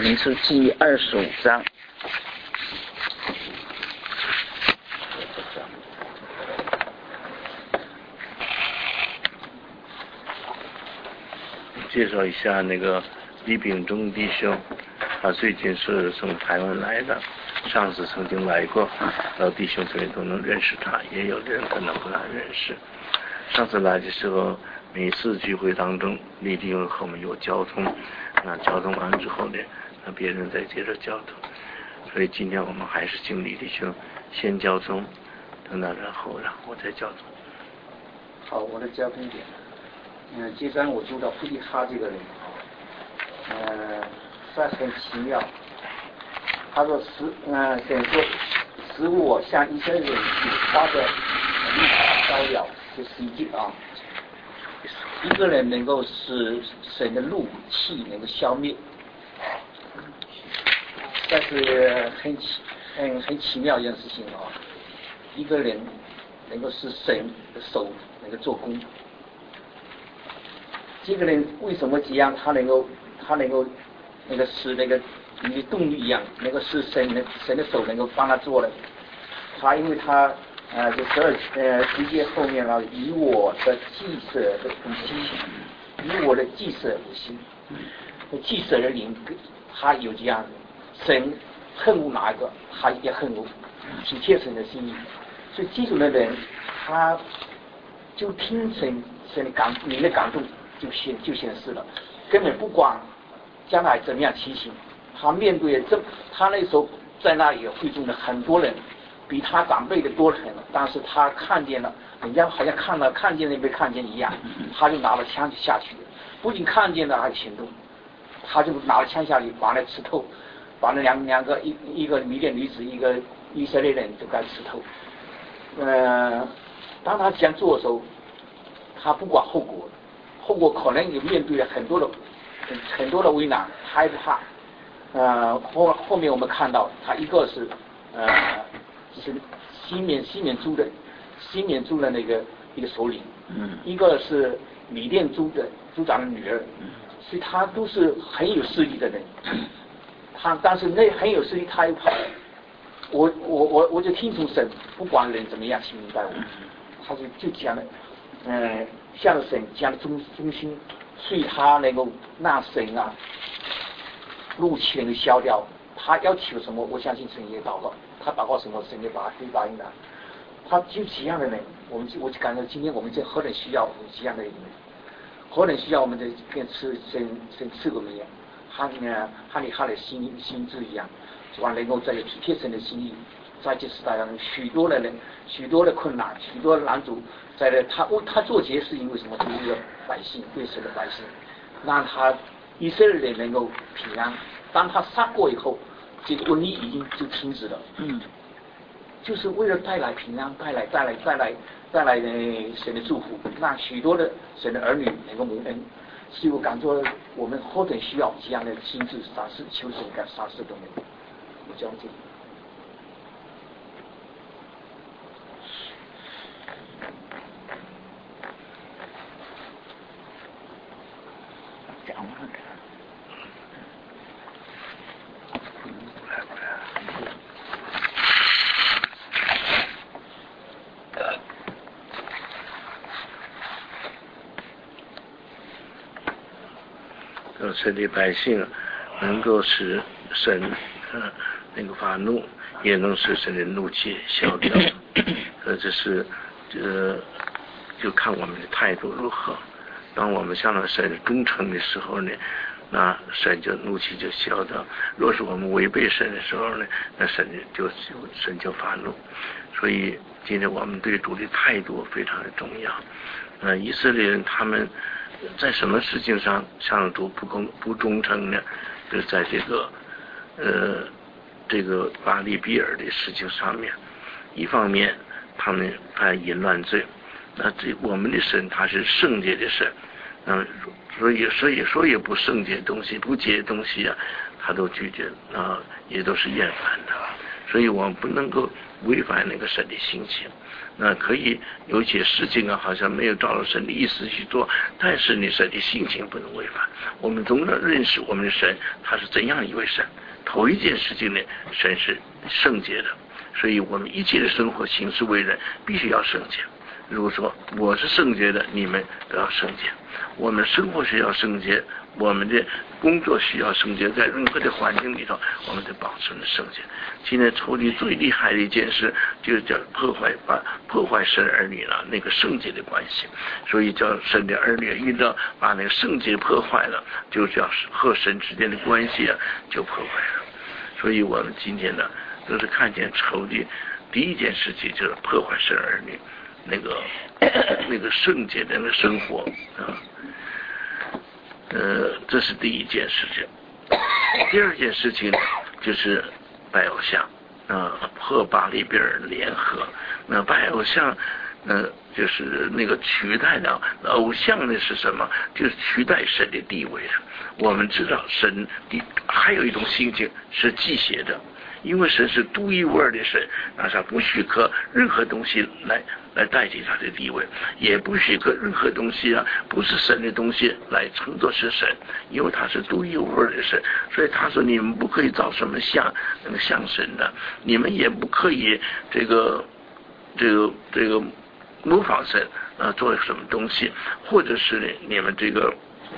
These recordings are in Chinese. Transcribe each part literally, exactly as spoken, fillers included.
民数记二十五章。 介绍一下那个李秉忠弟兄，他最近是从台湾来的，上次曾经来过，老弟兄这边都能认识他，也有的人可能不大认识。上次来的时候，每次聚会当中，李弟兄和我们有交通，那交通完之后呢，那别人再接着交通，所以今天我们还是请李弟兄先交通，等到然后然后再交通。 好，我的交通点。嗯，接山我知道布迪哈这个人，呃，算很奇妙。他说使，呃，等于说使我向一些人发的律法招了，就是一句啊，一个人能够使神的怒气能够消灭，但是很奇很很奇妙一件事情啊，一个人能够使神的手能够做工。这个人为什么这样？他能够，他能够那个使那个你的动力一样，能够使神的神的手能够帮他做了。他因为他呃，这十二呃十节后面了，以我的祭色的心，以我的祭色的心，祭色的灵，他有这样，神恨恶哪一个，他也恨恶，体贴神的心意。所以这种的人，他就听神神的感，你的感动。就显就显示了，根本不管将来怎么样情形，他面对这他那时候在那里会中的很多人，比他长辈的多很了，但是他看见了，人家好像看了看见了没看见一样，他就拿了枪就下去了，不仅看见了还行动，他就拿了枪下去把那刺透，把那两两个一一个迷恋女子一个以色列人就该刺透，呃，当他这样做的时候，他不管后果。后果可能也面对了很多的很很多的危难，害怕。呃，后后面我们看到，他一个是呃是西缅西缅族的西缅族的那个一个首领，嗯，一个是米甸族的族长的女儿，嗯，所以他都是很有势力的人。他但是那很有势力，他又怕。我我我我就听从神，不管人怎么样去明白我，他就就讲了，呃。向神这样的忠忠心，所以他能够让神啊怒气能够消掉。他要求什么，我相信神也祷告，他祷告什么，神也把会答应的。他就这样的人，我们我就感觉今天我们这何等需要这样的人，何等需要我们的跟赐神神赐给我们一样，他呢他的他的心心智一样，是吧？能够在体贴神的心意，在这时代当中，许多的人，许多的困难，许多的难阻。在这他他做这些事情为什么？为了百姓，为神的百姓，让他以色列人能够平安。当他杀过以后，这个瘟疫已经就停止了。嗯，就是为了带来平安，带来带来带来带来神的祝福，让许多的神的儿女能够蒙恩。所以我感觉我们何等需要这样的心智赏识，求神干赏识的人。我讲这个。 神的百姓能够使神呃那个发怒，也能使神的怒气消掉。呃，这是呃就看我们的态度如何。当我们向着神忠诚的时候呢，那神就怒气就消掉；若是我们违背神的时候呢，那神就就神就发怒。所以今天我们对主的态度非常的重要。呃，以色列人他们在什么事情上向主不公不忠诚呢？就是在这个呃这个巴利比尔的事情上面，一方面他们犯淫乱罪，那这我们的神他是圣洁的神，嗯，所以所以说也不圣洁的东西不洁的东西啊，他都拒绝啊，也都是厌烦的。 所以我们不能够违反那个神的性情。那可以有些事情啊，好像没有照着神的意思去做，但是你神的性情不能违反。我们总要认识我们的神，他是怎样一位神。头一件事情呢，神是圣洁的，所以我们一切的生活行事为人必须要圣洁。如果说我是圣洁的，你们都要圣洁。我们生活需要圣洁，我们的工作需要圣洁，在任何的环境里头，我们都保持了圣洁。今天仇敌最厉害的一件事，就是叫破坏把破坏神儿女了那个圣洁的关系，所以叫神的儿女遇到把那个圣洁破坏了，就叫和神之间的关系啊就破坏了。所以我们今天呢，都是看见仇敌第一件事情就是破坏神儿女那个那个圣洁的那个生活啊。呃，这是第一件事情。第二件事情就是拜偶像啊，和巴利比尔联合。那拜偶像，呃，就是那个取代的偶像呢是什么？就是取代神的地位的。我们知道神的还有一种性情是忌邪的。因为神是独一无二的神，那他不许可任何东西来来代替他的地位，也不许可任何东西啊不是神的东西来称作是神，因为他是独一无二的神。所以他说你们不可以造什么像那个像神的，你们也不可以这个这个这个模仿神啊做什么东西，或者是呢你们这个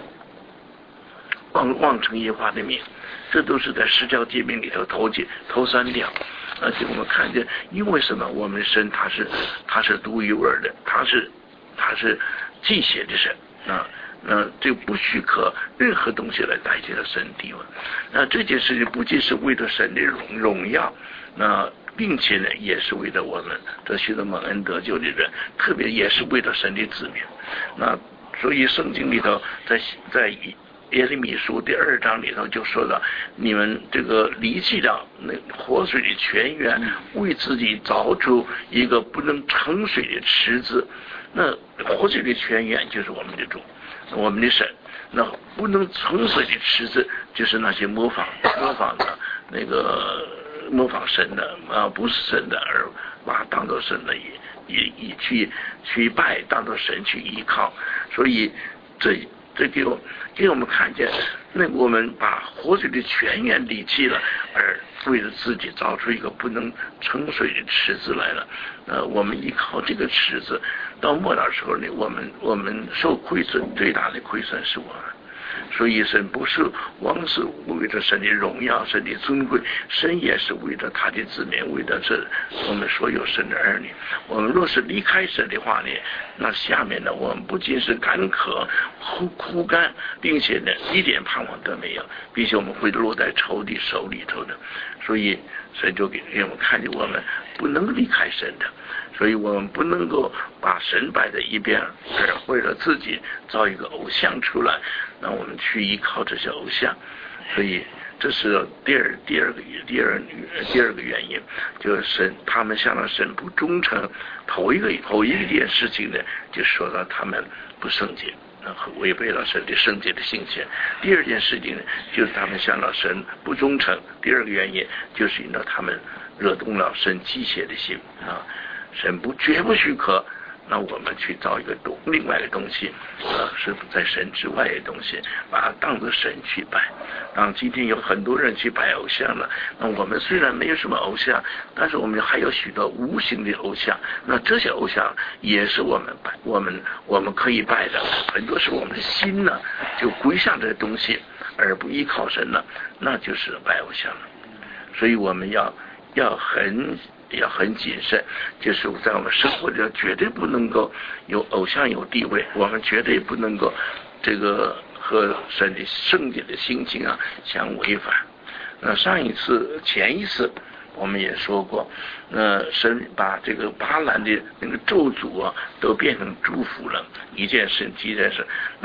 妄妄称耶和华的名。这都是在十条诫命里头头几头三条，而且我们看见，因为什么？我们的神他是他是独一无二的，他是他是忌邪的神啊，那这不许可任何东西来代替了神地位。那这件事情不仅是为了神的荣荣耀，那并且呢，也是为了我们这许多蒙恩得救的人，特别也是为了神的子民。那所以圣经里头在在耶利米书第二章里头就说到，你们这个离弃了那活水的泉源，为自己凿出一个不能盛水的池子。那活水的泉源就是我们的主，我们的神。那不能盛水的池子就是那些模仿模仿的那个模仿神的啊，不是神的，而把它当作神的也也也去去拜，当作神去依靠。所以这这给我给我们看见，那我们把活水的泉源离弃了，而为了自己造出一个不能盛水的池子来了。呃，我们依靠这个池子，到末了时候呢，我们我们受亏损，最大的亏损是我们。所以神不是光是为了神的荣耀、神的尊贵，神也是为了他的子民，为了这我们所有神的儿女。我们若是离开神的话呢，那下面呢，我们不仅是干渴、枯枯干，并且呢一点盼望都没有，并且我们会落在仇敌手里头的。所以神就给我们看见，我们不能离开神的。所以我们不能够把神摆在一边，而为了自己造一个偶像出来，让我们去依靠这些偶像。所以这是第二第二个第二第二个原因，就是神他们向了神不忠诚。头一个头一件事情呢，就说到他们不圣洁，和违背了神的圣洁的性情。第二件事情呢，就是他们向了神不忠诚。第二个原因就是引导他们惹动了神忌邪的心啊。神不绝不许可，那我们去造一个东另外的东西，呃，是在神之外的东西，把它当作神去拜。当今天有很多人去拜偶像了，那我们虽然没有什么偶像，但是我们还有许多无形的偶像。那这些偶像也是我们拜，我们我们可以拜的。很多时候我们的心呢，就归向这些东西，而不依靠神了，那就是拜偶像了。所以我们要要很。要很谨慎，就是在我们生活中绝对不能够有偶像有地位，我们绝对不能够这个和神的圣洁的心情啊相违反。那上一次前一次我们也说过，呃，神把这个巴兰的那个咒诅啊都变成祝福了，一件事一件事。那么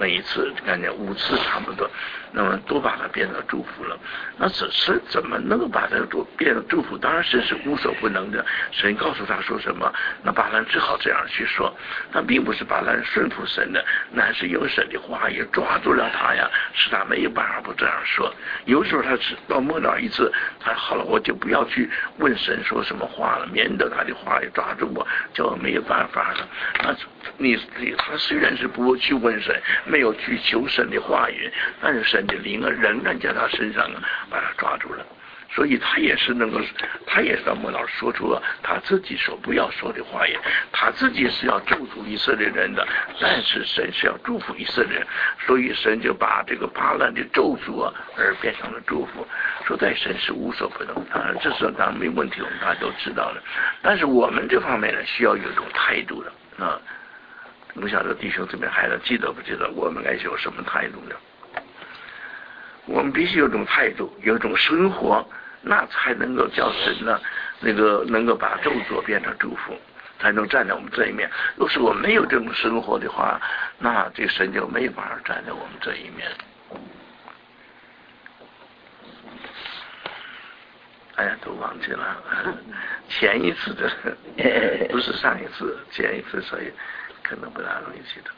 每一次感觉五次差不多，那么都把它变成祝福了。那只是怎么能够把它都变成祝福？当然神是无所不能的，神告诉他说什么，那巴兰只好这样去说。那并不是巴兰顺服神的，乃是有神的话也抓住了他呀，使他没有办法不这样说。有时候他是到末了一次，他好了，我就不要去问神说什么话了，免得他的话也抓住我，就没有办法了。那你他虽然是不去问神，没有去求神的话语，但是神的灵啊仍然在他身上啊把他抓住了。所以他也是能够，他也是到末了说出了他自己所不要说的话语，他自己是要咒诅以色列人的，但是神是要祝福以色列人，所以神就把这个巴兰的咒诅啊而变成了祝福。说在神是无所不能，当然这是当然没问题，我们大家都知道了。但是我们这方面呢，需要有一种态度的啊。不晓得弟兄这边还能记得不记得我们该有什么态度呢？我们必须有种态度，有种生活，那才能够叫神呢，那个能够把咒诅变成祝福，才能站在我们这一面。若是我们没有这种生活的话，那这神就没有办法站在我们这一面。哎呀，都忘记了，前一次的不是上一次，前一次，所以可能不大容易记得。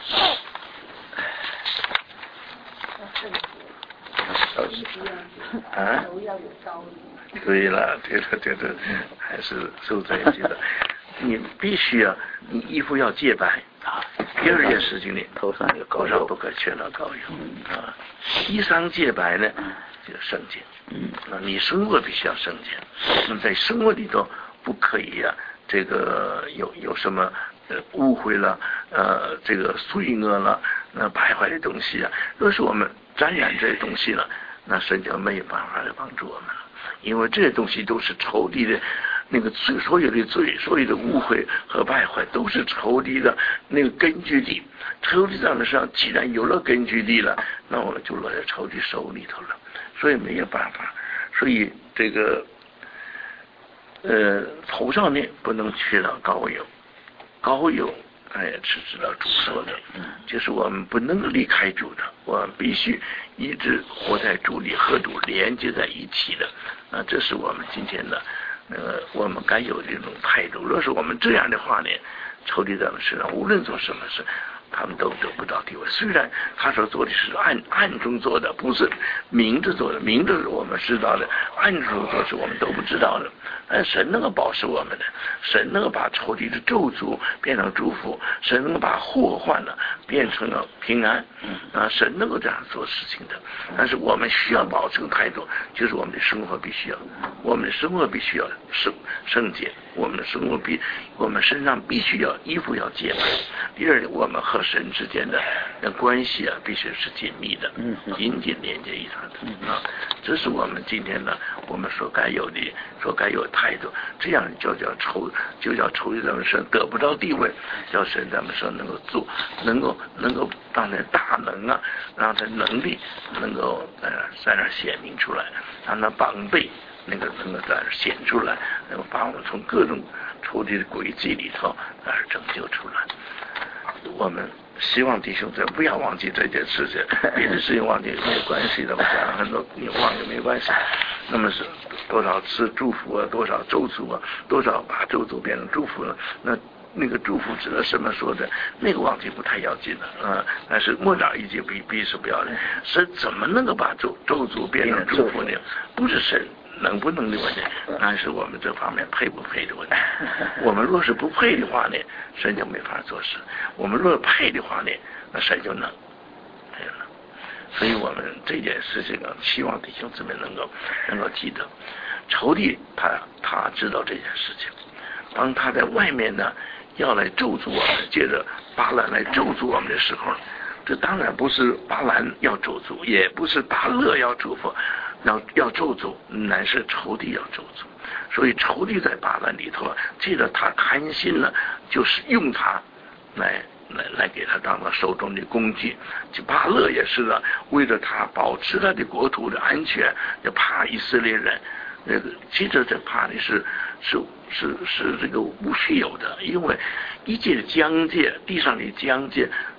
啊？对了，对了，对了，还是受这一句的。你必须要，你衣服要洁白啊。第二件事情呢，头上有膏药，不可缺了膏药啊。衣裳洁白呢，就圣洁。嗯，那你生活必须要圣洁。那么在生活里头不可以啊，这个有有什么呃误会了，呃，这个罪恶了，那败坏的东西啊，若是我们沾染这些东西了，那神就没有办法来帮助我们了，因为这些东西都是仇敌的。那个罪，所有的罪，所有的误会和败坏，都是仇敌的那个根据地。仇敌在那上，既然有了根据地了，那我们就落在仇敌手里头了，所以没有办法。所以这个，呃，头上呢不能缺了膏油，膏油哎是知道主说的，就是我们不能离开主的，我们必须一直活在主里，和主连接在一起的。啊，这是我们今天的。呃，我们该有这种态度。若是我们这样的话呢，仇敌在我们身上，无论做什么事，他们都得不到地位。虽然他所做的是暗暗中做的，不是明着做的，明着我们知道的，暗中做是我们都不知道的。但神能够保持我们的，神能够把仇敌的咒诅变成祝福，神能够把祸患呢变成了平安。啊，神能够这样做事情的。但是我们需要保持态度，就是我们的生活必须要，我们的生活必须要圣圣洁，我们的生活必，我们身上必须要衣服要洁白。第二，我们和神之间的的关系啊，必须是紧密的，紧紧连接一条的啊。这是我们今天呢，我们所该有的，所该有的态度。这样就叫仇，就叫仇敌咱们身得不到地位，叫神咱们说能够做，能够能够让他大能啊，让他能力能够呃在那显明出来，让他帮备那个能够在那显出来，能够把我们从各种仇敌的诡计里头而拯救出来。我们希望弟兄姊妹不要忘记这件事情，别的事情忘记没有关系的，我讲很多你忘记没关系。那么是多少次祝福啊，多少咒诅啊，多少把咒诅变成祝福了，那那个祝福指的什么说的，那个忘记不太要紧了啊。但是末了一节必必是不要的，是怎么能够把咒咒诅变成祝福呢？不是神能不能的问题，那是我们这方面配不配的问题。我们若是不配的话呢，神就没法做事；我们若配的话呢，那神就能。对了，所以我们这件事情啊，希望弟兄姊妹能够能够记得，仇敌他他知道这件事情，当他在外面呢要来咒诅我们，接着巴兰来咒诅我们的时候，这当然不是巴兰要咒诅，也不是巴勒要祝福。要要咒诅，乃是仇敌要咒诅，所以仇敌在巴兰里头，记得他贪心了，就是用他来来来给他当了手中的工具。就巴勒也是的，为了他保持他的国土的安全，就怕以色列人。那个其实这怕的是是是是这个无需有的，因为一切的疆界，地上的疆界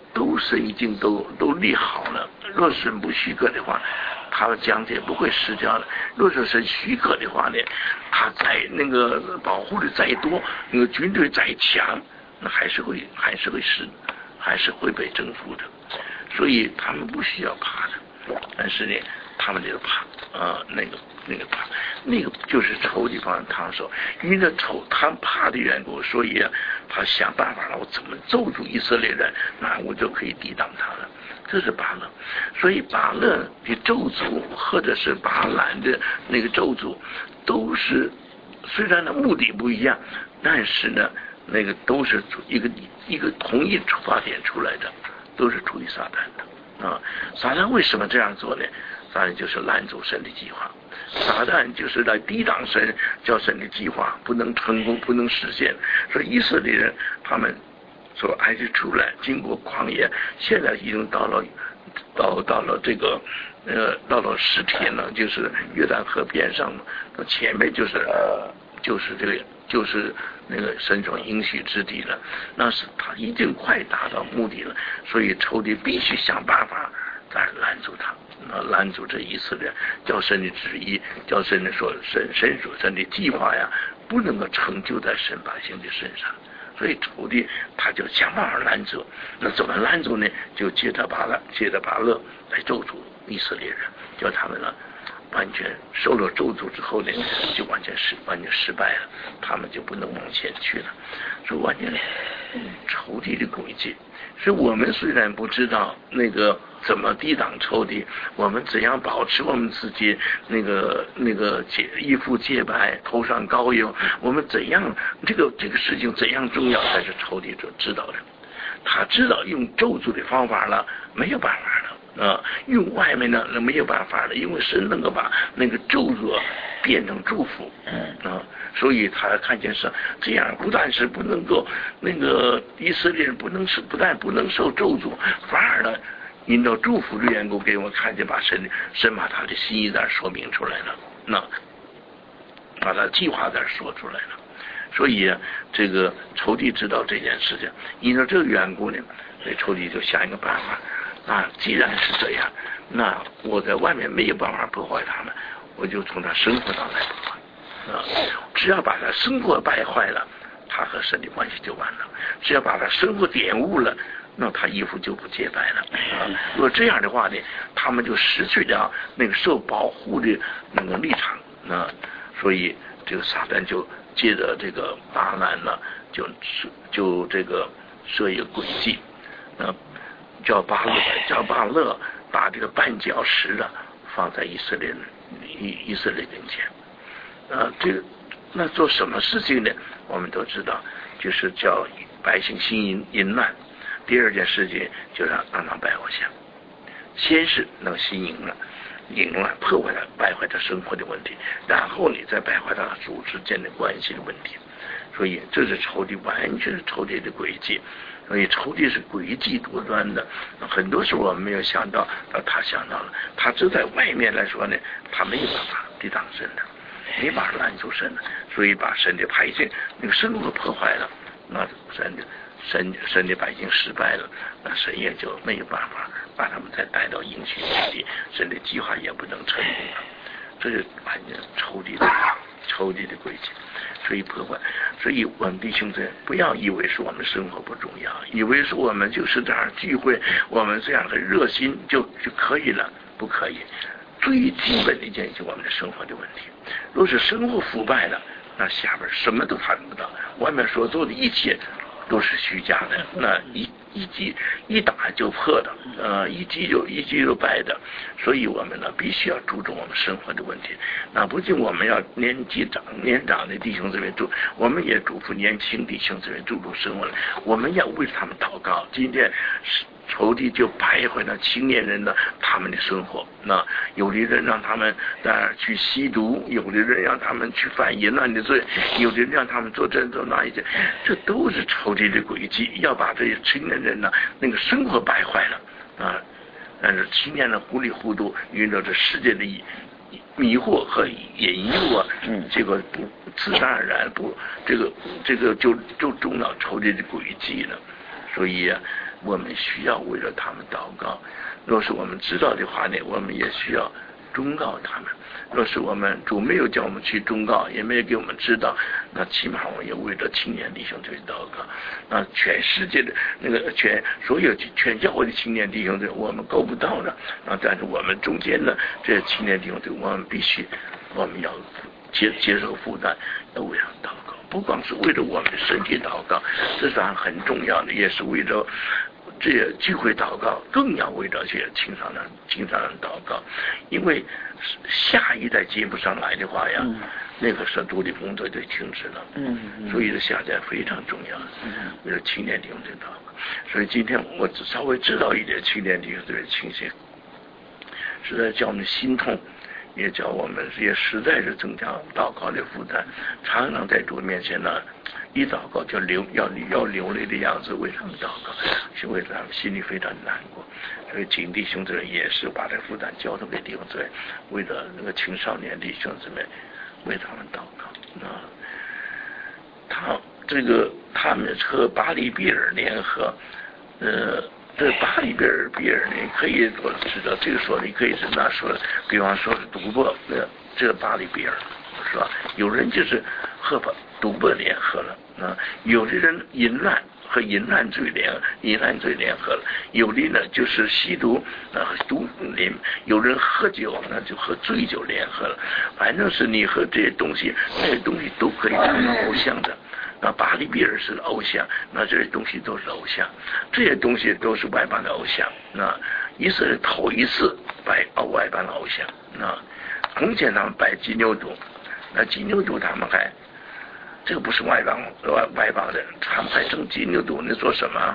都是已经都都立好了。若是不许可的话，他的疆界不会失掉的。若是是许可的话呢，他再那个保护的再多，那个军队再强，那还是会还是会失，还是会被征服的。所以他们不需要怕的，但是呢，他们这个怕啊、呃，那个那个怕，那个就是仇敌方烫手，因为那仇他怕的缘故，所以啊，他想办法了，我怎么咒住以色列人，那我就可以抵挡他了。这是巴勒，所以巴勒的咒诅或者是巴兰的那个咒诅，都是虽然呢目的不一样，但是呢那个都是一个一个同一出发点出来的，都是出于撒旦的啊。撒旦为什么这样做呢？撒旦就是拦阻神的计划，撒旦就是来抵挡神，叫神的计划不能成功，不能实现。所以以色列人他们从埃及出来，经过旷野，现在已经到了到到了这个呃到了十天了，就是约旦河边上嘛，前面就是呃就是这个就是那个神所应许之地了，那是他已经快达到目的了，所以仇敌必须想办法来拦阻他，那拦阻这以色列，叫神的旨意，叫神的说神神所神的计划呀，不能够成就在神百姓的身上。所以仇敌他就想办法拦阻，那怎么拦阻呢？就借着巴勒，借着巴勒来咒诅以色列人，叫他们呢完全受了咒诅之后呢，就完全失完全失败了，他们就不能往前去了。所以完全仇敌的诡计。所以我们虽然不知道那个怎么抵挡仇敌，我们怎样保持我们自己那个那个洁衣服洁白，头上膏油，我们怎样这个这个事情怎样重要，才是仇敌所知道的。他知道用咒诅的方法了，没有办法了啊！用外面呢，那没有办法了，因为神能够把那个咒诅变成祝福啊！所以他看见是这样，不但是不能够那个以色列人不能是不但不能受咒诅，反而呢，因着祝福的缘故，给我看见把神神把他的心意在说明出来了，那把他计划在说出来了。所以啊，这个仇敌知道这件事情，因着这个缘故呢，所以仇敌就想一个办法啊，既然是这样，那我在外面没有办法破坏他们，我就从他生活上来破坏。啊，只要把他生活败坏了，他和神的关系就完了；只要把他生活玷污了，那他衣服就不洁白了。啊，如果这样的话呢，他们就失去了那个受保护的那个立场。啊，所以这个撒旦就借着这个巴兰呢，就就这个设一个诡计，啊，叫巴勒叫巴勒把这个绊脚石呢放在以色列以以色列面前。啊，这个那做什么事情呢？我们都知道，就是叫百姓心淫淫乱。第二件事情就让让他败坏像，先是那个心淫了，淫乱破坏了败坏他生活的问题，然后你再败坏他主之间的关系的问题。所以这是仇敌，完全是仇敌的诡计。所以仇敌是诡计多端的，很多时候我们没有想到，他想到了，他只在外面来说呢，他没有办法抵挡神的。没把拦住神了，所以把神的百姓那个生活破坏了，那神的神神的百姓失败了，那神也就没有办法把他们再带到应许之地，神的计划也不能成功了。这是完全仇敌的仇敌的诡计，所以破坏。所以我们弟兄姊妹不要以为是我们生活不重要，以为是我们就是这样聚会，我们这样的热心就就可以了，不可以。最基本的一件就是我们的生活的问题。若是生活腐败了，那下边什么都谈不到，外面所做的一切都是虚假的，那一一击一打就破的，呃，一击就一击就败的。所以我们呢，必须要注重我们生活的问题。那不仅我们要年纪长年长的弟兄姊妹注，我们也嘱咐年轻弟兄姊妹注重生活了。我们要为他们祷告。今天是。仇敌就败坏了青年人的他们的生活，那有的人让他们呃去吸毒，有的人让他们去犯淫乱的罪，有的人让他们做这做那一些，这都是仇敌的诡计，要把这些青年人呢那个生活败坏了啊！但是青年人糊里糊涂，遇到这世界的迷惑和引诱啊，嗯，这个不自然而然不这个这个就就中了仇敌的诡计了，所以啊。 我们需要为了他们祷告。若是我们知道的话呢，我们也需要忠告他们。若是我们主没有叫我们去忠告，也没有给我们知道，那起码我们也为了青年弟兄去祷告。那全世界的那个全所有全教会的青年弟兄队，我们够不到的。那但是我们中间的这些青年弟兄队，我们必须我们要接接受负担，要为他们祷告。不光是为了我们的身体祷告，这是很重要的，也是为了这些聚会祷告，更要为了这些青少年青少年祷告，因为下一代接不上来的话呀，嗯、那个圣徒的工作就停止了。嗯嗯、所以这下一代非常重要，嗯、为了青年弟兄的祷告。所以今天我只稍微知道一点青年弟兄这个情形，实在叫我们心痛。也叫我们也实在是增加祷告的负担，常常在主面前呢，一祷告就流要要流泪的样子，为他们祷告，是为了他们心里非常难过。所以请弟兄姊妹也是把这负担交托给弟兄姊妹，为了那个青少年弟兄姊妹，为他们祷告。啊，他这个他们和巴黎比尔联合，呃。这巴黎比尔比尔呢，可以我知道这个说你可以是那说，比方说是赌博，那这个巴黎比尔是吧？有人就是和赌博联合了啊，有的人淫乱和淫乱罪联淫乱罪联合了，有的呢就是吸毒啊毒联，有人喝酒那就和醉酒联合了，反正是你和这些东西那些东西都可以成为偶像的。那巴黎比尔是偶像，那这些东西都是偶像，这些东西都是外邦的偶像。那以色列头一次拜外邦的偶像，那从前他们拜金牛犊，那金牛犊他们还这个不是外邦外外邦的，他们还整金牛犊，你说什么？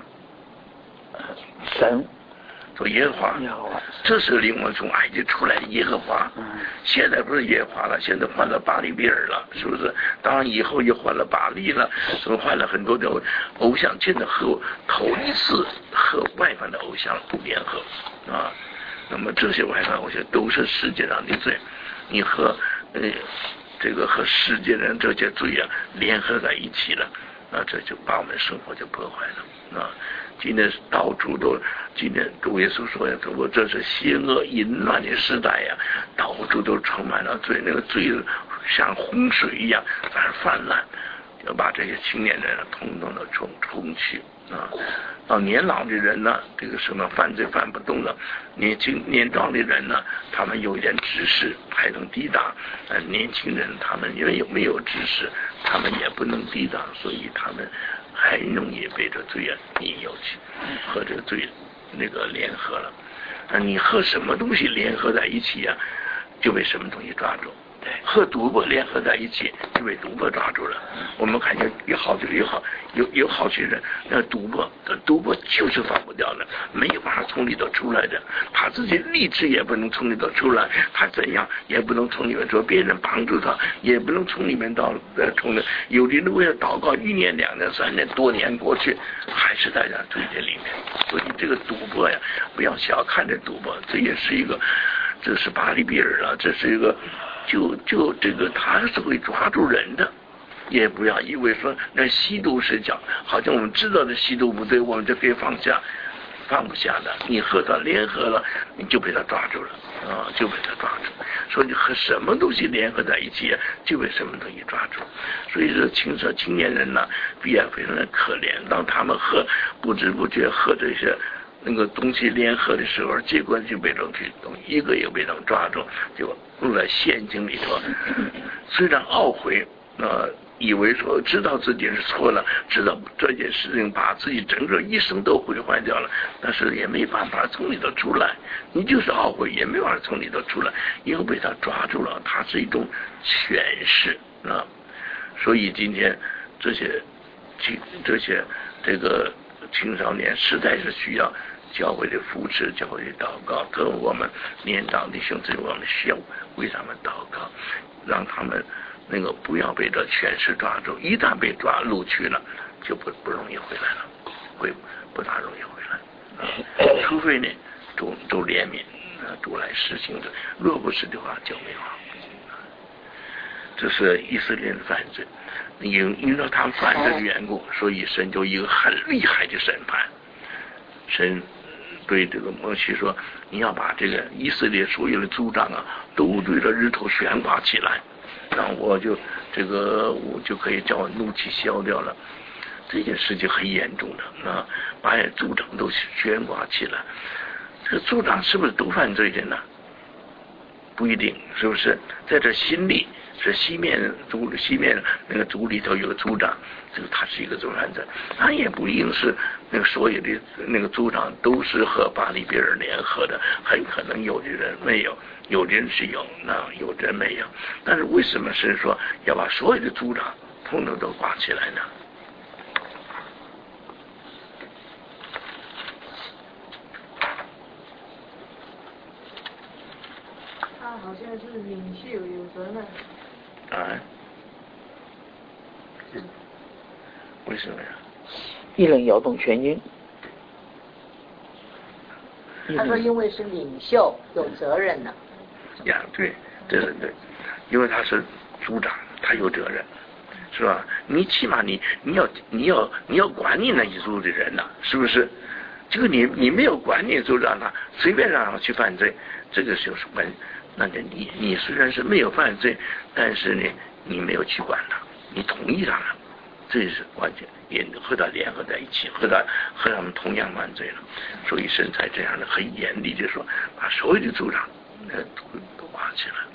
神。 说耶和华，这是领我们从埃及出来的耶和华。嗯、现在不是耶和华了，现在换了巴黎比尔了，是不是？当然以后又换了巴黎了，所以换了很多的偶像，现在和头一次和外邦的偶像联合啊。那么这些外邦偶像都是世界上的罪，你和呃这个和世界人这些罪啊联合在一起了，那这就把我们生活就破坏了啊。今天到处都，今天主耶稣说呀，我这是邪恶淫乱的时代呀，到处都充满了罪，那个罪像洪水一样在那泛滥，要把这些青年人统统的冲冲去啊！到年老的人呢，这个什么犯罪犯不动了；年轻年长的人呢，他们有一点知识还能抵挡；呃，年轻人他们因为有没有知识，他们也不能抵挡，所以他们很容易被这罪啊引诱去，和这个罪那个联合了。啊，你和什么东西联合在一起呀、啊，就被什么东西抓住。和赌博联合在一起，就被赌博抓住了。我们看见有好有好有有好些人，那赌博赌博就是放不掉的，没有办法从里头出来的。他自己立志也不能从里头出来，他怎样也不能从里面说别人帮助他，也不能从里面到呃从的。有的人为了祷告，一年两年三年多年过去，还是在这罪在里面。所以这个赌博呀，不要小看这赌博，这也是一个，这是巴黎比尔了，这是一个。就就这个他是会抓住人的，也不要以为说那吸毒是讲，好像我们知道的吸毒不对，我们就可以放下，放不下的。你和他联合了，你就被他抓住了啊，就被他抓住。所以你和什么东西联合在一起，就被什么东西抓住。所以说青少青年人呢，必然非常的可怜，当他们和不知不觉和这些。那个东西联合的时候，结果就被人去东一个也被人抓住，就落在陷阱里头。虽然懊悔，呃，以为说知道自己是错了，知道这件事情把自己整个一生都毁坏掉了，但是也没办法从里头出来。你就是懊悔，也没办法从里头出来，因为被他抓住了，它是一种诠释啊。所以今天这些这些这个青少年实在是需要。教会的扶持，教会的祷告，跟我们年长的兄弟，我们需要为他们祷告，让他们那个不要被这权势抓住，一旦被抓录取了，就不不容易回来了，会不大容易回来，啊、除非呢主主怜悯，啊主来实行的，若不是的话就没有。这是以色列的犯罪，因因为他们犯罪的缘故，所以神就一个很厉害的审判。 神对这个摩西说，你要把这个以色列所有的族长啊都对着日头悬挂起来，然后我就这个我就可以叫怒气消掉了。这件事情很严重的啊，把族长都悬挂起来。这个族长是不是都犯罪的呢？不一定，是不是？在这心里是西面族西面那个族里头有个族长，这个他是一个族犯罪，他也不一定是那个所有的那个族长都是和巴黎别人联合的，很可能有的人没有，有的人是有，那有的人没有。但是为什么是说要把所有的族长统统都挂起来呢？ 好像是领袖有责任。 啊？为什么呀？ 一人摇动全军。 他说因为是领袖有责任呢。 呀，对，对对对，因为他是组长，他有责任，是吧？你起码你你要你要你要管你那一组的人呐，是不是？这个你你没有管你组长他随便让他去犯罪，这个就是关。那个你你虽然是没有犯罪，但是呢，你没有去管他，你同意他了，这是完全也和他联合在一起，和他和他们同样犯罪了。所以神才这样的很严厉的说，把所有的组长呃都都挂起来。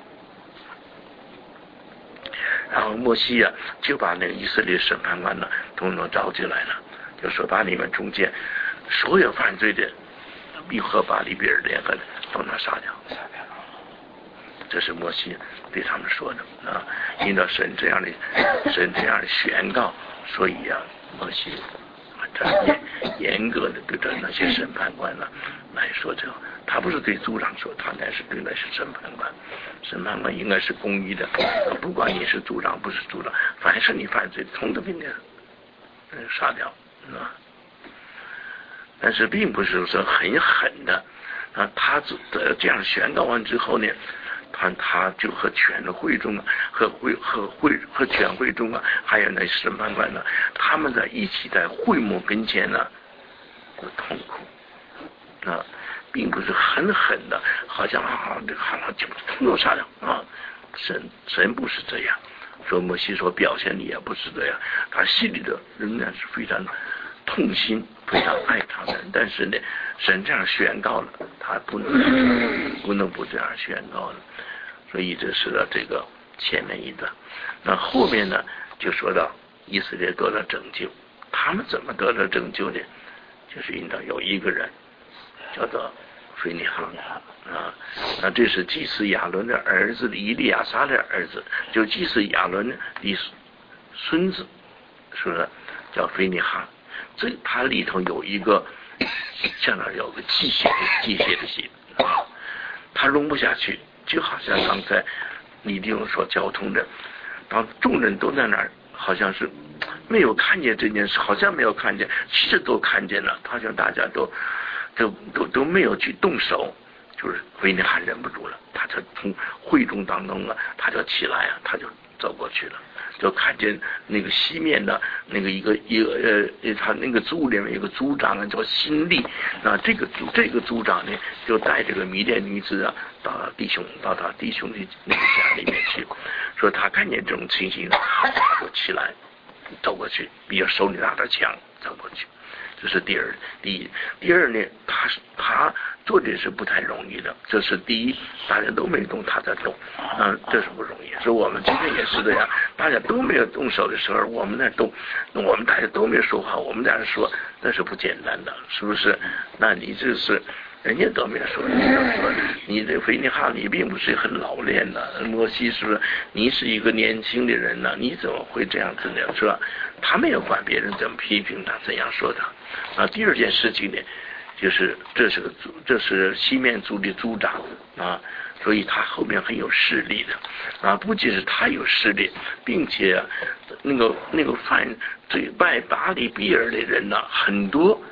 然后摩西啊就把那个以色列审判官呢统统召集来了，就说把你们中间所有犯罪的，并和巴黎别人联合的，都能杀掉。这是摩西对他们说的啊，因着神这样的神这样的宣告，所以啊，摩西这严严格的对着那些审判官呢来说这，他不是对族长说，他乃是对那些审判官，审判官应该是公义的，不管你是族长不是族长，凡是你犯罪，统统给你杀掉啊。但是并不是说很狠的啊，他这样宣告完之后呢，他他就和全会中啊，和会和会和全会中啊，还有那审判官呢，他们在一起在会幕跟前呢，痛苦啊，并不是很狠的，好像啊这个好像就统统杀掉啊，神神不是这样，说摩西所表现的也不是这样，他心里的仍然是非常痛心，非常爱他们，但是呢，神这样宣告了，他不能不能不这样宣告了，所以这是这个前面一段。那后面呢，就说到以色列得了拯救，他们怎么得了拯救呢？就是因为有一个人叫做腓尼哈啊，那这是祭司亚伦的儿子以利亚撒的儿子，就祭司亚伦的孙子，是不是叫腓尼哈？这它里头有一个像那有个机械的机械的心啊，它容不下去，就好像刚才李弟兄说交通的，当众人都在那儿，好像是没有看见这件事，好像没有看见，其实都看见了，好像大家都都都都没有去动手，就是腓尼哈忍不住了，他就从会众当中啊，他就起来啊，他就走过去了。就看见那个西面的那个一个一个呃，他那个族里面有个族长啊，叫辛利。那这个族这个族长呢，就带这个米甸女子啊，到他弟兄到他弟兄的那个家里面去，说他看见这种情形，他就起来走过去，比较手里拿着枪走过去。这是第二，第一，第二呢，他他做的是不太容易的。这是第一，大家都没动，他在动，啊，这是不容易。所以我们今天也是这样，大家都没有动手的时候，我们在动，我们大家都没有说话，我们在这说，那是不简单的，是不是？那你这是。人家都没有说，你说你这腓尼哈你并不是很老练的，摩西是不是？你是一个年轻的人呢，你怎么会这样子呢？是吧？他没有管别人怎么批评他，怎样说他。啊，第二件事情呢，就是这是个族，这是西面族的族长啊，所以他后面很有势力的啊，不仅是他有势力，并且、啊、那个那个犯罪拜巴黎比尔的人呢很多。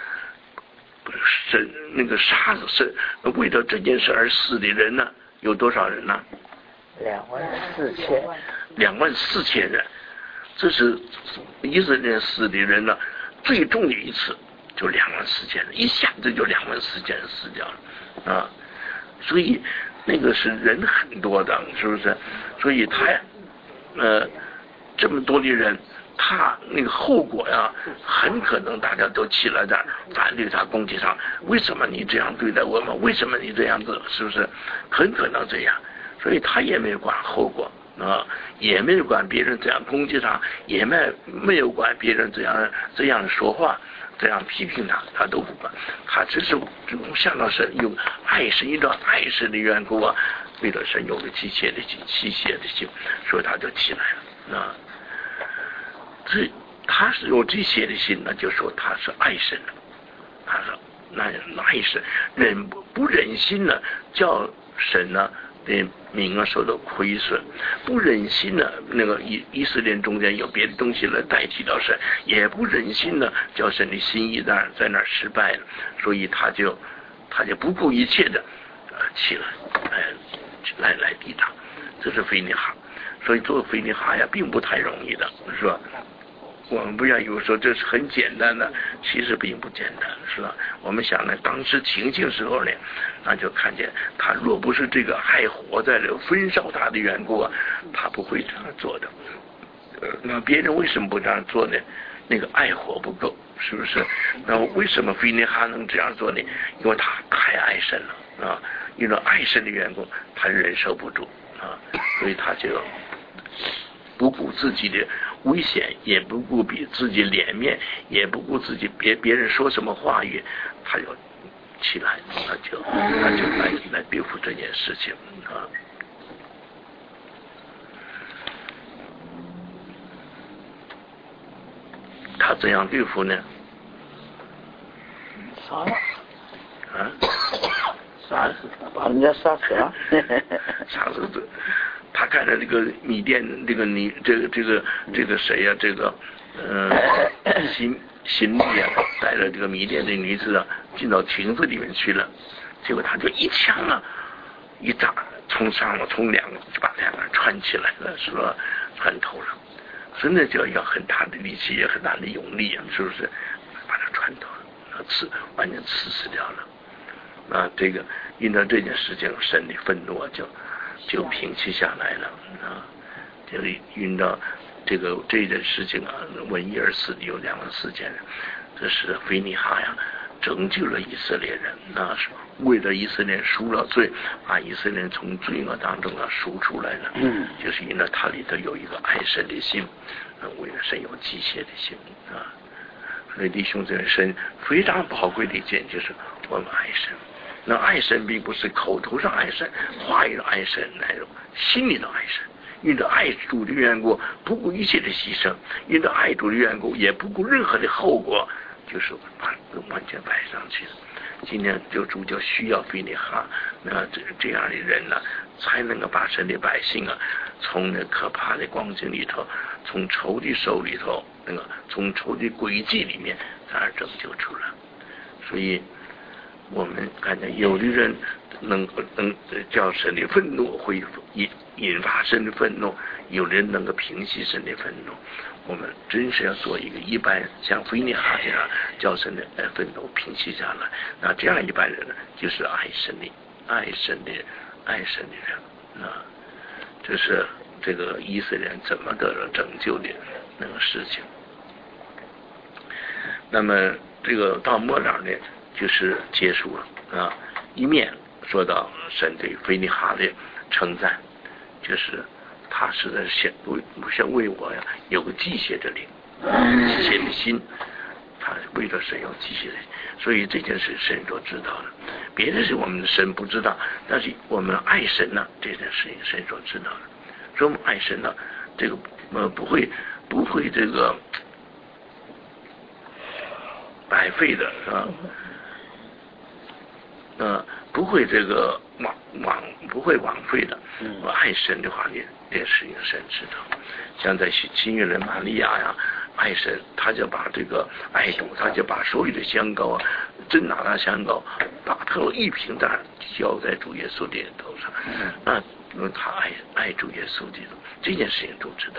是那个杀是为了这件事而死的人呢，有多少人呢？ 两万四千。 两万四千人，这是以色列死的人呢最重的一次， 就两万四千人，一下子就两万四千人死掉了啊！所以那个是人很多的，是不是？所以他呃这么多的人，他那个后果呀，很可能大家都起来的反对他、攻击他。为什么你这样对待我们？为什么你这样子？是不是？很可能这样，所以他也没有管后果啊，也没有管别人这样攻击他，也没没有管别人这样这样说话。这样批评他，他都不管，他只是向到神用爱神，一种爱神的缘故啊，为了神有个机械的心、机械的心，所以他就起来了啊。这他是有机械的心，那就说他是爱神的。他说那爱神，忍不忍心呢，叫神呢的名啊受到亏损，不忍心呢，那个以以色列中间有别的东西来代替到神，也不忍心呢，叫神的心意在在那儿失败了，所以他就他就不顾一切的呃起来，哎来来抵挡，这是腓尼哈，所以做腓尼哈呀，并不太容易的，是吧？我们不要有时候这是很简单的，其实并不简单，是吧？我们想呢，当时情境时候呢，那就看见他若不是这个爱火在这焚烧他的缘故啊，他不会这样做的。呃，那别人为什么不这样做呢？那个爱火不够，是不是？那为什么腓尼哈能这样做呢？因为他太爱神了啊，因为爱神的缘故，他忍受不住啊，所以他就不顾自己的危险，也不顾比自己脸面，也不顾自己别别人说什么话语，他就起来，他就他就来来对付这件事情啊。他怎样对付呢？ 杀了啊？ 杀死把人家杀死了。 杀死这。他看着这个米甸，这个你这个这个这个谁呀、啊？这个呃，新新利啊，带着这个米甸的女子啊，进到亭子里面去了。结果他就一枪啊，一炸，从上面从两个就把两个人穿起来了，是吧？穿透了，真的就要很大的力气，也很大的勇力啊，是不是？把他穿透了，刺完全刺死掉了。啊，这个因为这件事情，神的愤怒就。就平息下来了啊！这里遇到这个这件事情啊，瘟疫而死的有两万四千人，这是腓尼哈呀拯救了以色列人，那是为了以色列赎了罪，把以色列人从罪恶当中啊赎出来了。嗯，就是因为他里头有一个爱神的心，为了神有机械的心啊。所以弟兄姊妹，神非常宝贵的一件就是我们爱神。那爱神并不是口头上爱神，话语上爱神，那种心里的爱神。因着爱主的缘故，不顾一切的牺牲；因着爱主的缘故，也不顾任何的后果，就是把完全摆上去了。今天就主就需要腓尼哈那这这样的人呢、啊，才能够把神的百姓啊，从那可怕的光景里头，从仇敌手里头，那个从仇敌诡计里面，才而拯救出来。所以。我们看见有的人能能叫神的愤怒会引引发神的愤怒，有人能够平息神的愤怒。我们真是要做一个一般像腓尼哈这样叫神的愤怒平息下来。那这样一般人呢，就是爱神的爱神的爱神的人啊。这是这个以色列人怎么得到拯救的那个事情。那么这个到末了呢？就是结束了啊！一面说到神对腓尼哈的称赞，就是他是在想为想为我呀有个机械的灵，机械的心，他为了神有机械的心，所以这件事神都知道了。别的事我们的神不知道，但是我们爱神呢，这件事情神所知道了。所以我们爱神呢，这个呃不会不会这个白费的啊。呃，不会这个枉枉不会枉费的。我爱神的话，也也是一个神知道。像在新约人玛利亚呀，爱神，他就把这个爱主，他就把所有的香膏啊，真拿那香膏，打透一瓶在浇在主耶稣的头上。啊，因为他爱爱主耶稣的这件事情都知道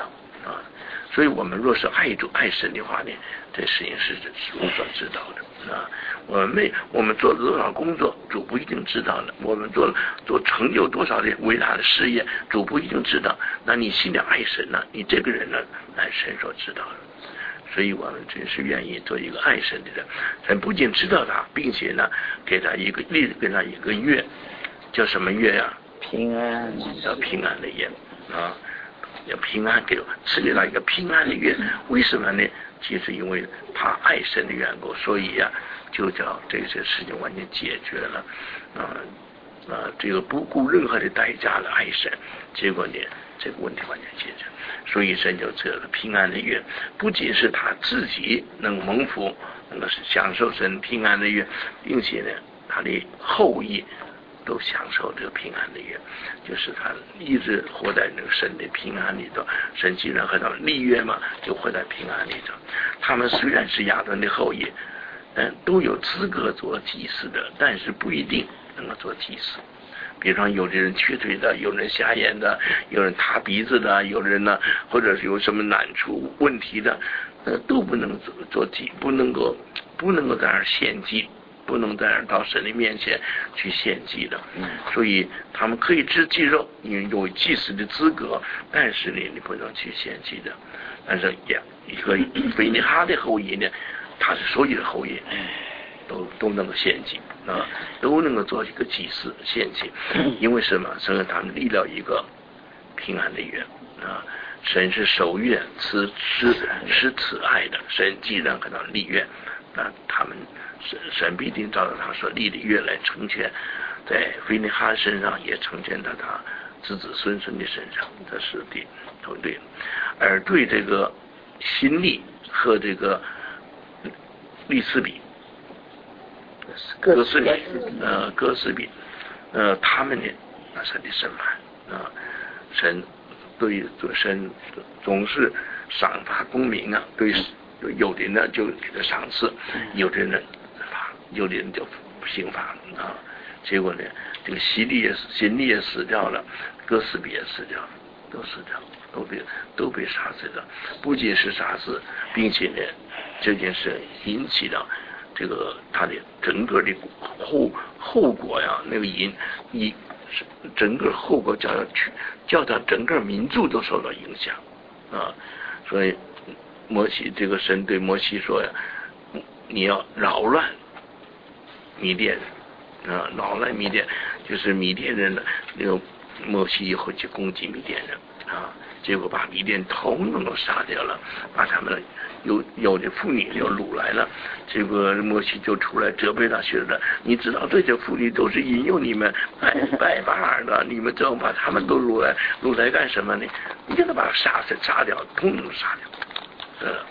啊。所以我们若是爱主爱神的话呢，这事情是主所知道的啊。我们没我们做了多少工作，主不一定知道的；我们做做成就多少的伟大的事业，主不一定知道。那你心里爱神呢？你这个人呢，乃神所知道的。所以我们真是愿意做一个爱神的人。神不仅知道他，并且呢，给他一个立给他一个月，叫什么月呀、啊？ 平安， 叫平安的月啊。要平安给赐给他一个平安的月，为什么呢？其实因为他爱神的缘故，所以呀、啊，就叫这些事情完全解决了，啊啊，这个不顾任何的代价的爱神，结果呢，这个问题完全解决。所以神就这个平安的月，不仅是他自己能蒙福，能够享受神平安的月，并且呢，他的后裔都享受这个平安的约，就是他一直活在那个神的平安里头。神既然和他们立约嘛，就活在平安里头。他们虽然是亚当的后裔，嗯，都有资格做祭司的，但是不一定能够做祭司。比方有的人瘸腿的，有人瞎眼的，有人塌鼻子的，有人呢，或者是有什么难处问题的，呃，都不能做做祭，不能够不能够在那儿献祭。不能在那到神的面前去献祭的，所以他们可以吃祭肉，因为有祭司的资格，但是呢，你不能去献祭的。但是也一个腓尼哈的后裔呢，他是所有的后裔都都能够献祭啊，都能够做一个祭司献祭，因为什么？神他们立了一个平安的约啊。神是守约慈是是慈爱的，神既然和他们立约，那他们神神必定照着他所立的约来成全，在腓尼哈身上也成全在他子子孙孙的身上，这是的都对。而对这个新利和这个利斯比、哥斯比、呃哥斯比，呃他们呢，那神的审判啊，神对神总是赏罚公平啊，对有的人呢就给他赏赐，有的人呢罚，有的人就刑罚啊。结果呢，这个希利也新利也死掉了，哥斯比也死掉了，都死掉了，都被都被杀死了。不仅是杀死，并且呢，这件事引起了这个他的整个的后后果呀，那个引引整个后果叫他去叫他整个民族都受到影响啊。所以摩西这个神对摩西说呀，你要扰乱米甸人啊，扰乱米甸就是米甸人呢，那个摩西以后去攻击米甸人啊，结果把米甸统统都杀掉了，把他们有有的妇女就掳来了，结果摩西就出来责备他学的，你知道这些妇女都是引诱你们拜拜巴尔的，你们这样把他们都掳来掳来干什么呢？你给他把他杀死杀掉，统统杀掉。呃，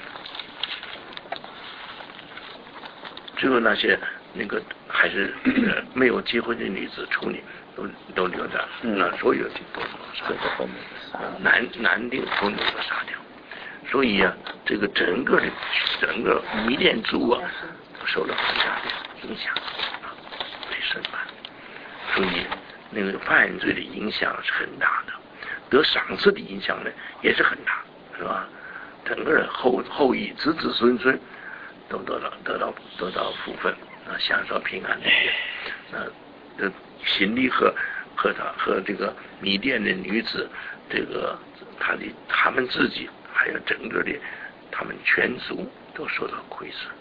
只有那些那个还是、呃、没有结婚的女子处女都都留着，那、嗯、所有的都能杀掉，男男的都能够杀掉。所以啊，这个整个的整个米甸族啊，都受到很大的影响啊，被审判。所以那个犯罪的影响是很大的，得赏赐的影响呢也是很大，是吧？整个后后裔子子孙孙都得到得到得到福分啊，享受平安的月。那这新利和和他和这个米甸的女子，这个他的他们自己还有整个的他们全族都受到亏损。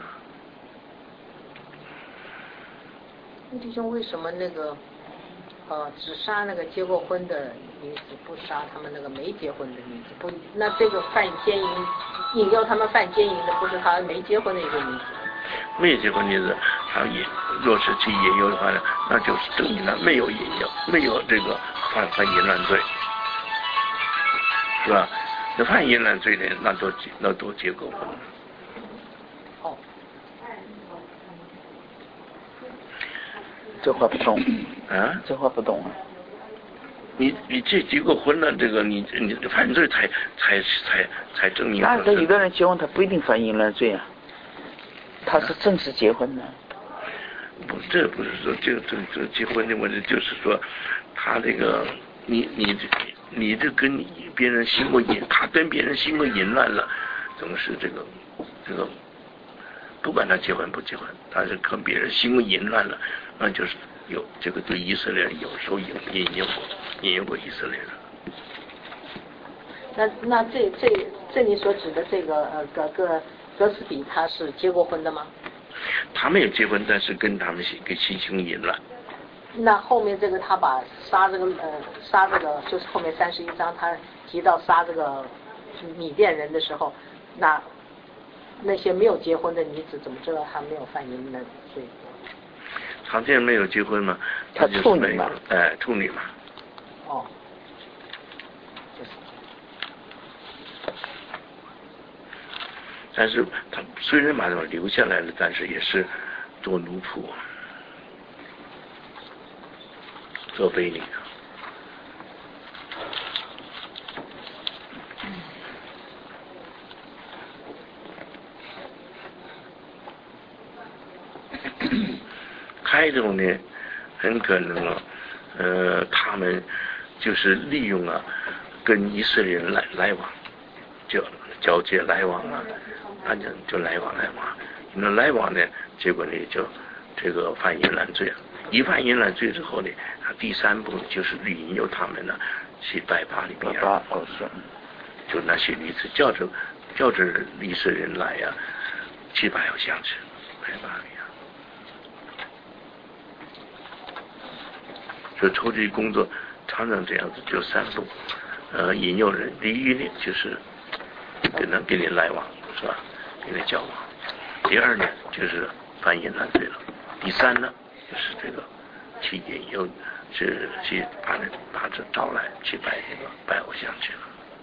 弟兄，为什么那个呃只杀那个结过婚的女子，不杀他们那个没结婚的女子？不，那这个犯奸淫引诱他们犯奸淫的，不是他没结婚的一个女子？ 没结婚女子，他引若是去引诱的话呢，那就是证明了没有引诱，没有这个犯犯淫乱罪，是吧？那犯淫乱罪的，那都那都结过婚。 哦， 这话不懂啊？ 这话不懂啊！ 你你这结过婚了，这个你你犯罪才才才才证明。 那跟一个人结婚，他不一定犯淫乱罪啊。他是正式结婚的。 不，这不是说这个这这结婚的问题，就是说他这个你你你这跟别人行为淫，他跟别人行为淫乱了，总是这个这个，不管他结婚不结婚，他是跟别人行为淫乱了，那就是有这个对以色列人有时候引引诱过引诱过以色列人。 那那这这这里所指的这个呃格格格斯比他是结过婚的吗？ 他没有结婚，但是跟他们跟行行淫乱。 那后面这个他把杀这个呃杀这个就是后面三十一章他提到杀这个米甸人的时候，那那些没有结婚的女子怎么知道他没有犯淫的罪？ 他这没有结婚嘛， 他就是处女嘛， 哎，处女嘛。 哦。 但是他虽然把他留下来了，但是也是做奴仆，做婢女。开头呢，很可能啊，呃，他们就是利用啊，跟以色列人来来往，就交接来往啊。他就就来往来往，那来往呢，结果呢就这个犯淫乱罪了。一犯淫乱罪之后呢，他第三步就是引诱他们呢去拜巴利比亚，就那些女子叫着叫着以色列人来呀、啊，去拜偶像去，拜巴利亚。就筹集工作常常这样子，就三步，呃，引诱人。第一呢就是跟他跟你来往，是吧？跟你交往。第二呢，就是犯淫乱罪了。第三呢，就是这个去引诱，是去把人把这招来去拜这个拜偶像去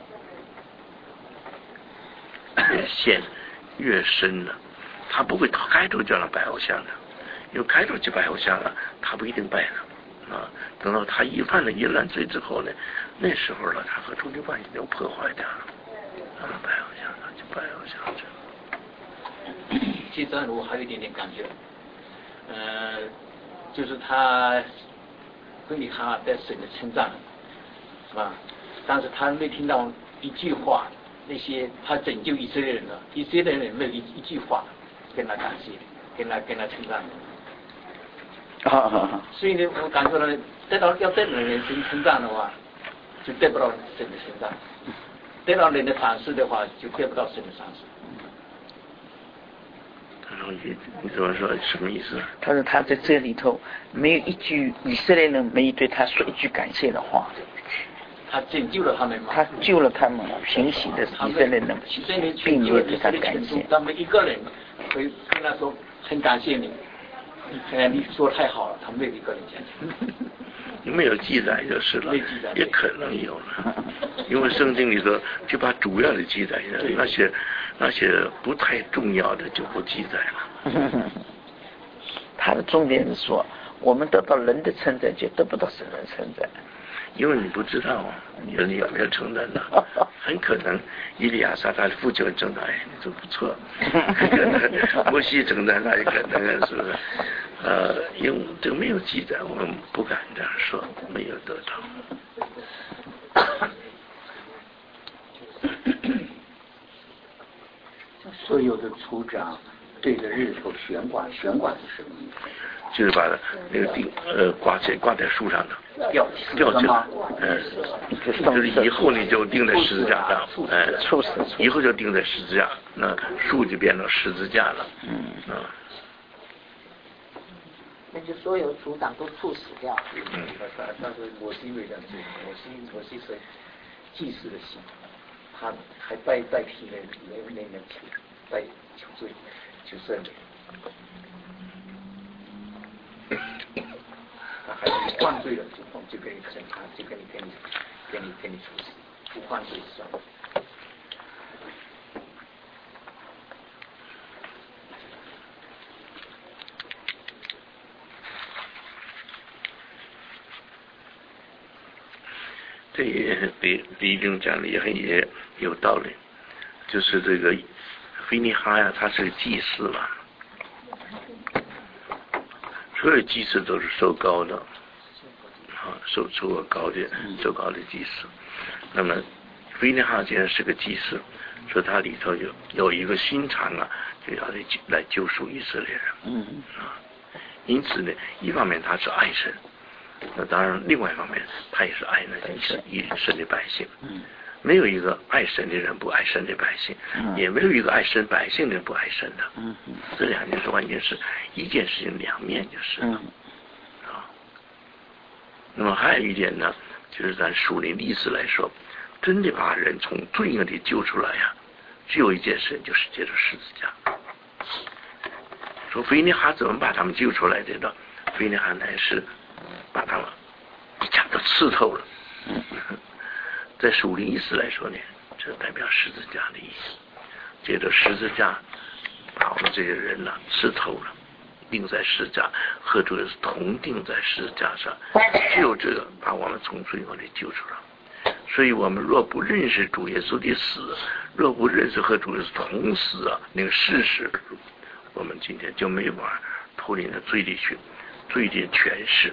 了。越陷越深了，他不会开头叫他拜偶像的，因为开头去拜偶像了，他不一定拜了啊。等到他一犯了淫乱罪之后呢，那时候了，他和主流关系就破坏掉了，啊，拜偶像了就拜偶像去了。 这段我还有一点点感觉，呃，就是他跟你他在神的称赞，是吧？但是他没听到一句话，那些他拯救以色列人了，以色列人没有一一句话跟他感谢，跟他跟他称赞。 啊， 所以呢，我感受到得到要得到人神称赞的话，就得不到神的称赞；得到人的赏识的话，就得不到神的赏识。 你你怎么说？什么意思？ 他说他在这里头没有一句以色列人没有对他说一句感谢的话。 他拯救了他们嘛？ 他救了他们，平息的以色列人，并没有对他感谢。 他们一个人会跟他说很感谢你，哎，你说太好了，他没有一个人讲。 没有记载就是了，也可能有了，因为圣经里头就把主要的记载了，那些那些不太重要的就不记载了。 他的重点是说，我们得到人的称赞，就得不到神的称赞。 因为你不知道啊，人有没有称赞呢？很可能伊利亚撒他父亲称赞，哎，你这不错。摩西称赞他也可能是不是？呃，因为这个没有记载，我们不敢这样说，没有得到。 所有的族长对着日头悬挂，悬挂是什么意思？ 就是把那个钉呃挂在挂在树上的， 吊吊起来，嗯，就是以后你就钉在十字架上，哎，以后就钉在十字架，那树就变成十字架了，嗯啊。 那就所有族长都处死掉。 嗯，但但是我是因为这样子，我是我是是祭祀的心，他还代代替那那那那求代求罪求赦免。他还是犯罪了，就就给你惩罚，就给你给你给你给你处死，不犯罪算了。 这也李李定讲的也很也有道理，就是这个菲尼哈呀，他是祭司嘛，所有祭司都是受膏的，啊， 啊，受受过高的受高的祭司。那么腓尼哈既然是个祭司，说他里头有有一个心肠啊，就要来来救赎以色列人。 嗯啊，因此呢，一方面他是爱神，那当然另外一方面他也是爱那以神的百姓。 嗯， 没有一个爱神的人不爱神的百姓， 嗯、 也没有一个爱神百姓的人不爱神的。 嗯嗯， 这两件事完全是一件事情两面就是了。 嗯啊，那么还有一点呢，就是咱属灵历史来说，真的把人从罪恶里救出来呀、啊，只有一件事，就是借着十字架。说腓尼哈怎么把他们救出来的呢？腓尼哈乃是把他们一下都刺透了。 嗯， 在属灵意思来说呢，这代表十字架的意思。借着十字架把我们这些人呢、啊、刺透了，钉在十字架，和主耶稣同钉在十字架上，只有这个把我们从罪恶里救出来。所以我们若不认识主耶稣的死，若不认识和主耶稣同死啊那个事实，我们今天就没法脱离那罪的去罪的诠释。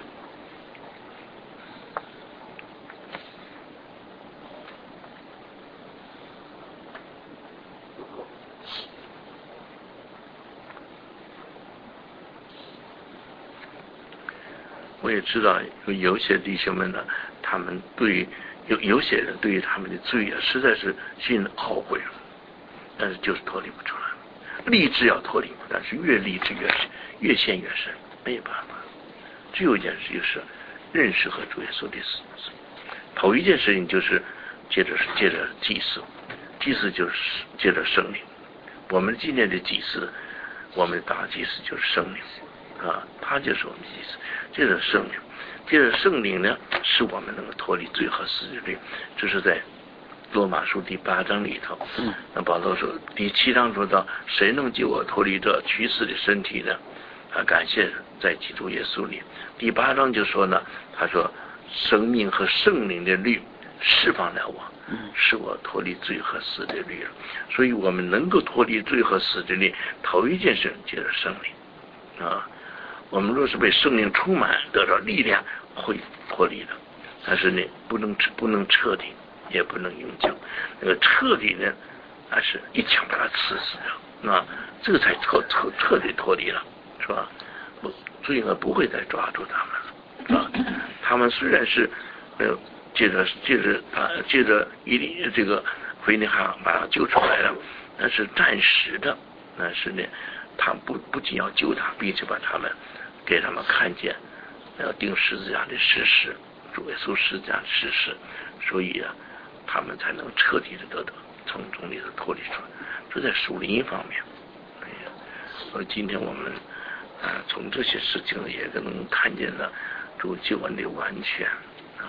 我也知道有有些弟兄们呢，他们对有有些人对于他们的罪啊，实在是心懊悔了，但是就是脱离不出来。立志要脱离，但是越立志越越陷越深，没有办法。只有一件事就是认识和主耶稣的死。头一件事情就是接着接着祭祀，祭祀就是接着圣灵。我们今天的祭祀，我们的大祭司就是圣灵啊，他就是我们的祭司。接着圣灵，接着圣灵呢，使我们能够脱离罪和死的律。这是在罗马书第八章里头，那保罗说第七章说到，谁能救我脱离这屈死的身体呢？啊，感谢在基督耶稣里。第八章就说呢，他说生命和圣灵的律释放了我，使我脱离罪和死的律了。所以我们能够脱离罪和死的律，头一件事接着圣灵啊。我们若是被圣灵充满，得到力量，会脱离的。但是呢，不能不能彻底，也不能永久。那个彻底呢，还是一枪把它刺死掉，啊，这个才彻彻彻底脱离了，是吧？不，罪恶不会再抓住他们了，啊，他们虽然是呃，借着借着啊，借着一定这个腓尼哈把他救出来了，那是暂时的，但是呢，他不不仅要救他，并且把他们给他们看见要钉十字架的事实，主耶稣十字架的事实，所以啊，他们才能彻底的得到从中里头脱离出来。这在属灵方面，哎呀，所以今天我们啊，从这些事情也能看见了主救恩的完全啊。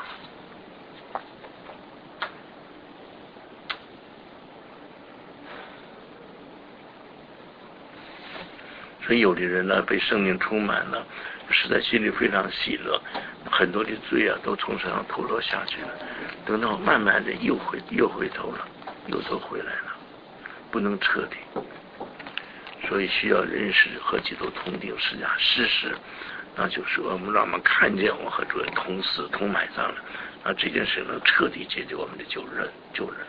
所以有的人呢，被圣灵充满了，实在心里非常喜乐，很多的罪啊都从身上脱落下去了，等到慢慢的又回又回头了，又都回来了，不能彻底，所以需要认识和基督同定十字架事实，那就是我们让我们看见我和主同死同埋葬了，那这件事能彻底解决我们的救人救人。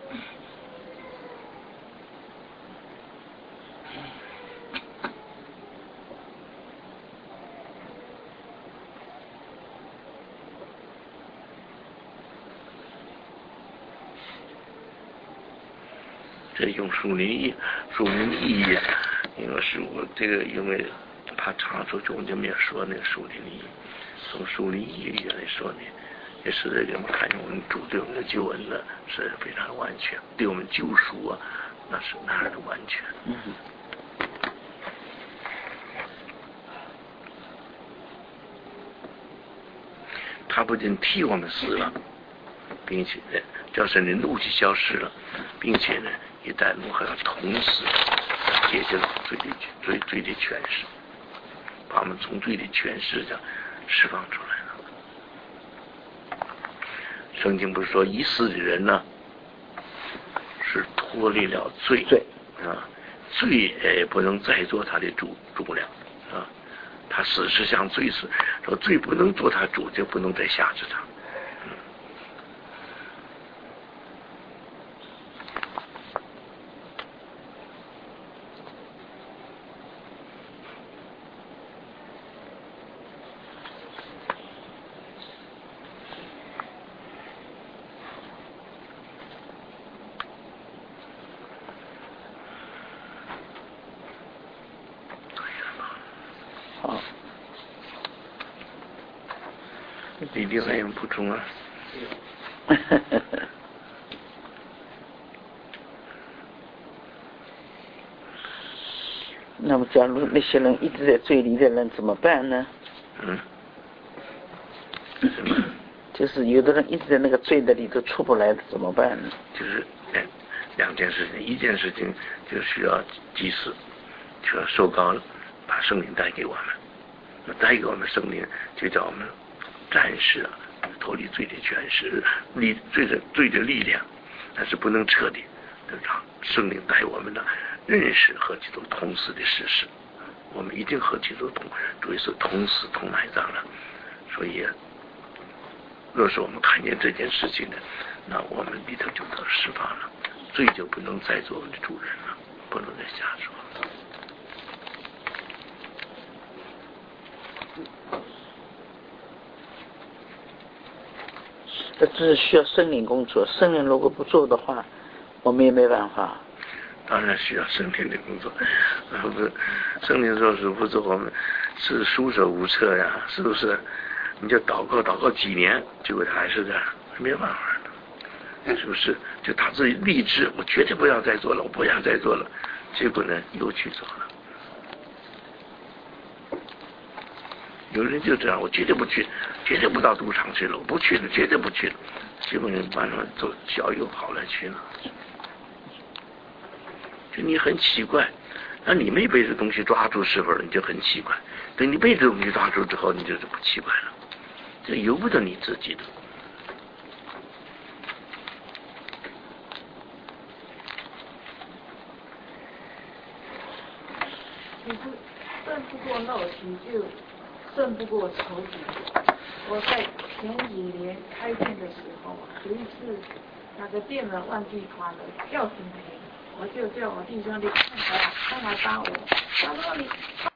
这用属灵意属灵意义，因为是我这个因为怕查出去，我就没有说那个属灵意义。从属灵意义来说呢，也是在给我们看见我们主对我们的救恩呢是非常的完全，对我们救赎啊那是那样的完全。嗯。他不仅替我们死了，并且呢，叫神的怒气消失了，并且呢，也在我们和他同死，解决了罪的罪罪的权势，把我们从罪的权势上释放出来了。圣经不是说已死的人呢，是脱离了罪罪啊，罪也不能再做他的主主了啊。他死是向罪死， 说罪不能做他主，就不能再辖制他。弟弟还有补充啊？ 那么，假如那些人一直在罪里的人怎么办呢？ 嗯。什么？ 就是有的人一直在那个罪的里头出不来的，怎么办呢？ 就是两两件事情，一件事情就需要祭祀，需要受膏，把圣灵带给我们。那带给我们圣灵，就叫我们暂时啊脱离罪的权势，力罪的罪的力量，但是不能彻底的让圣灵带我们的认识和基督同死的事实。我们一定和基督同主耶稣同死同埋葬了，所以若是我们看见这件事情呢，那我们里头就得释放了，罪就不能再做我们的主人了，不能再瞎说。 这只是需要圣灵工作，圣灵如果不做的话，我们也没办法。 当然需要圣灵的工作，不是圣灵若是不做，我们是束手无策呀，是不是？你就祷告祷告几年，结果他还是这样，没办法的，是不是？就他自己立志，我绝对不要再做了，我不想再做了，结果呢又去做了。有人就这样，我绝对不去，绝对不到赌场去了，我不去了，绝对不去了。结果人慢慢走，脚又跑了去了。就你很奇怪，那你没被这东西抓住时候，你就很奇怪；等你被这东西抓住之后，你就是不奇怪了。这由不得你自己的。 其实胜不过闹题，就胜不过仇敌。我在前几年开店的时候，有一次那个店的忘记关了，叫醒我，我就叫我弟兄你看来看来帮我，他说你。